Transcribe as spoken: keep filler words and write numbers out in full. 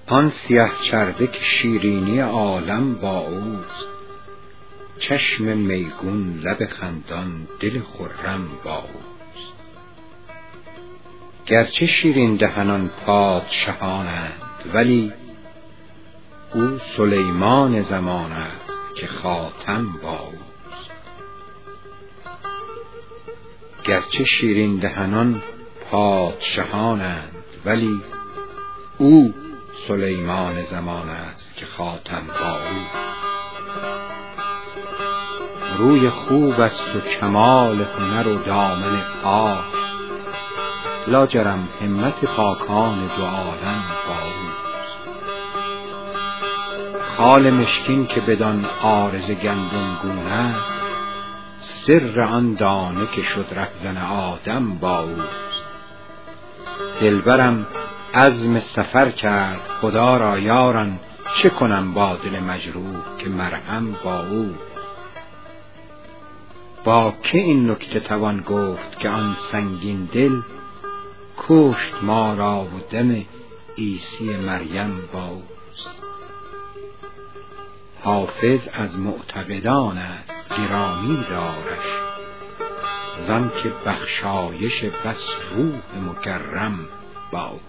آن سیه چرده که شیرینی عالم با اوست، چشم میگون لب خندان دل خرم با اوست. گرچه شیرین دهنان پادشاهانند، ولی او سلیمان زمان است که خاتم با اوست. گرچه شیرین دهنان پادشاهانند، ولی او سلیمان زمان است که خاتم با اوست. روی خوب است و کمال هنر و دامن پاک، لاجرم همت پاکان دو عالم با اوست. خال مشکین که بدان عارض گندم گون است، سر آن دانه که شد رهزن آدم با اوست. دلبرم عزم سفر کرد خدا را یاران، چه کنم با دل مجروح که مرهم با او. با که این نکته توان گفت که آن سنگین دل، کشت ما را و دم عیسی مریم با اوست. حافظ از معتقدان است گرامی دارش، زان که بخشایش بس روح مکرم با اوست.